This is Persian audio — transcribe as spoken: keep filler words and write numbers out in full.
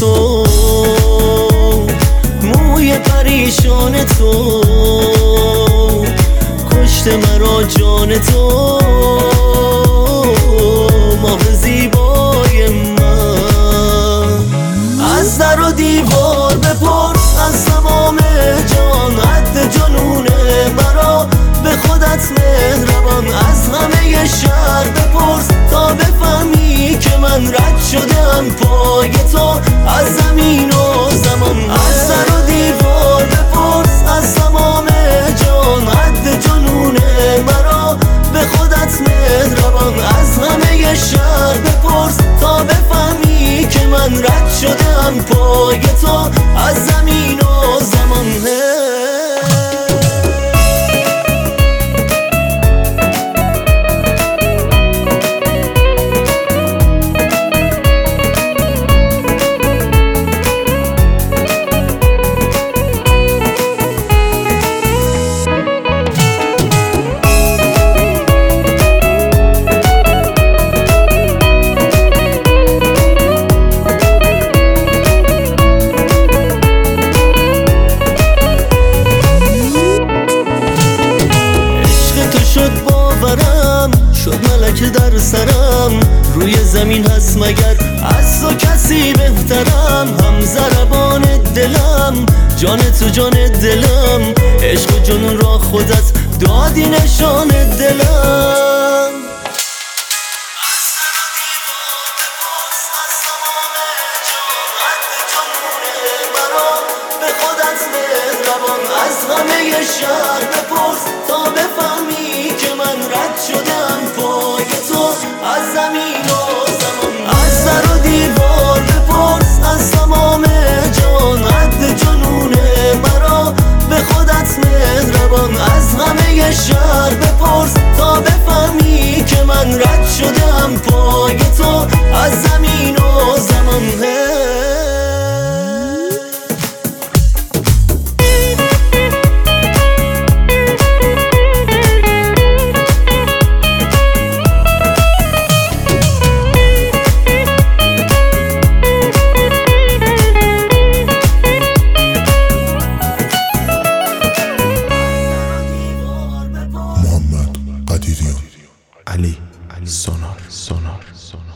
تو، موی پریشان تو، کشته مرا جان تو، ماه زیبای من. از در و دیوار بپرس از تمام جان، حد جنون مرا به خودت مهربان. از همه شهر بپرس تا بفهمی که من رد شدم پای تو از زمین و زمان. از در و دیوار بپرس از تمام جان، حد جنون مرا به خودت مهربان. از همه شهر بپرس تا بفهمی که من رد شدم پای تو از زمین و زمان. شد ملک در سرم، روی زمین هست مگر از تو کسی بهترم. هم ضربان دلم جان تو جان دلم، عشق و جنون را خودت دادی نشان دلم. از در و دیوار بپرس از تمام جان، حد جنون مرا به خودت مهربان. از همه شهر بپرس تا بفهمی که من رد شدم پای تو از زمین و زمان. از در و دیوار بپرس از تمام جان، حد جنون مرا به خودت مهربان. از همه شهر بپرس تا بفهمی که من رد شدم پای تو از زمین و زمان. علی سونار سونار سونار